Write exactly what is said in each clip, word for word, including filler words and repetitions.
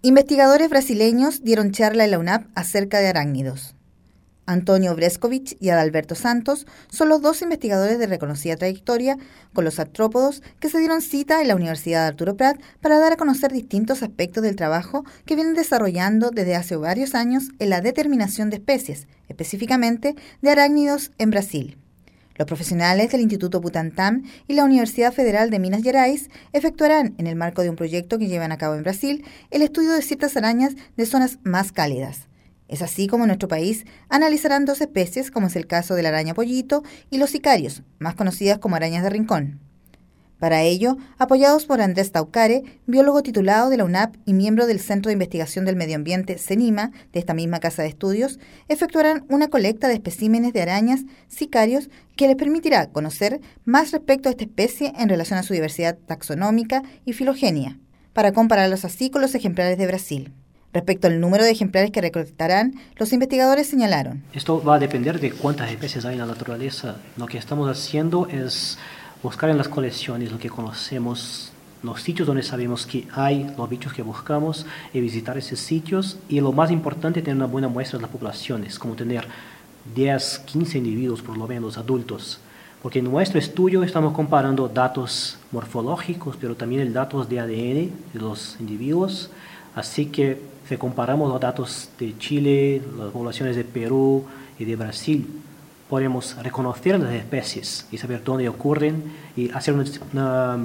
Investigadores brasileños dieron charla en la U N A P acerca de arácnidos. Antonio Brescovich y Adalberto Santos son los dos investigadores de reconocida trayectoria con los artrópodos que se dieron cita en la Universidad de Arturo Prat para dar a conocer distintos aspectos del trabajo que vienen desarrollando desde hace varios años en la determinación de especies, específicamente de arácnidos en Brasil. Los profesionales del Instituto Butantan y la Universidad Federal de Minas Gerais efectuarán, en el marco de un proyecto que llevan a cabo en Brasil, el estudio de ciertas arañas de zonas más cálidas. Es así como en nuestro país analizarán dos especies, como es el caso de la araña pollito y los sicarios, más conocidas como arañas de rincón. Para ello, apoyados por Andrés Taucare, biólogo titulado de la U N A P y miembro del Centro de Investigación del Medio Ambiente CENIMA de esta misma casa de estudios, efectuarán una colecta de especímenes de arañas sicarios que les permitirá conocer más respecto a esta especie en relación a su diversidad taxonómica y filogenia, para compararlos así con los ejemplares de Brasil. Respecto al número de ejemplares que recolectarán, los investigadores señalaron: Esto va a depender de cuántas especies hay en la naturaleza. Lo que estamos haciendo es buscar en las colecciones lo que conocemos, los sitios donde sabemos que hay los bichos que buscamos, y visitar esos sitios. Y lo más importante, tener una buena muestra de las poblaciones, como tener diez, quince individuos por lo menos adultos. Porque en nuestro estudio estamos comparando datos morfológicos, pero también el datos de A D N de los individuos. Así que si comparamos los datos de Chile, las poblaciones de Perú y de Brasil, podemos reconocer las especies y saber dónde ocurren y hacer una, una,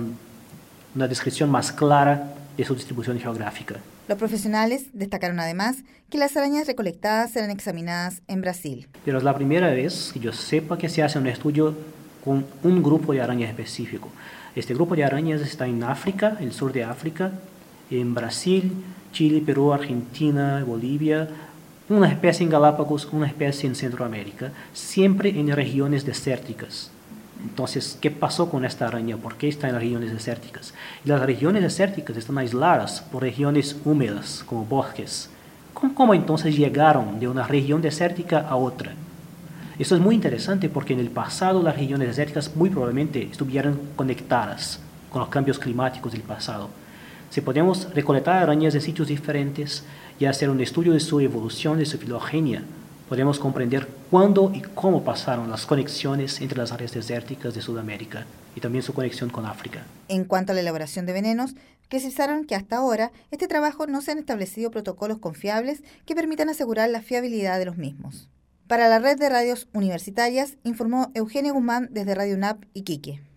una descripción más clara de su distribución geográfica. Los profesionales destacaron además que las arañas recolectadas serán examinadas en Brasil. Pero es la primera vez que yo sepa que se hace un estudio con un grupo de arañas específico. Este grupo de arañas está en África, el sur de África, en Brasil, Chile, Perú, Argentina, Bolivia, una especie en Galápagos, una especie en Centroamérica, siempre en regiones desérticas. Entonces, ¿qué pasó con esta araña? ¿Por qué está en las regiones desérticas? Y las regiones desérticas están aisladas por regiones húmedas, como bosques. ¿Cómo, cómo entonces llegaron de una región desértica a otra? Esto es muy interesante porque en el pasado las regiones desérticas muy probablemente estuvieran conectadas con los cambios climáticos del pasado. Si podemos recolectar arañas de sitios diferentes y hacer un estudio de su evolución, de su filogenia, podemos comprender cuándo y cómo pasaron las conexiones entre las áreas desérticas de Sudamérica y también su conexión con África. En cuanto a la elaboración de venenos, precisaron que hasta ahora este trabajo no se han establecido protocolos confiables que permitan asegurar la fiabilidad de los mismos. Para la red de radios universitarias, informó Eugenia Guzmán desde Radio U N A P Iquique.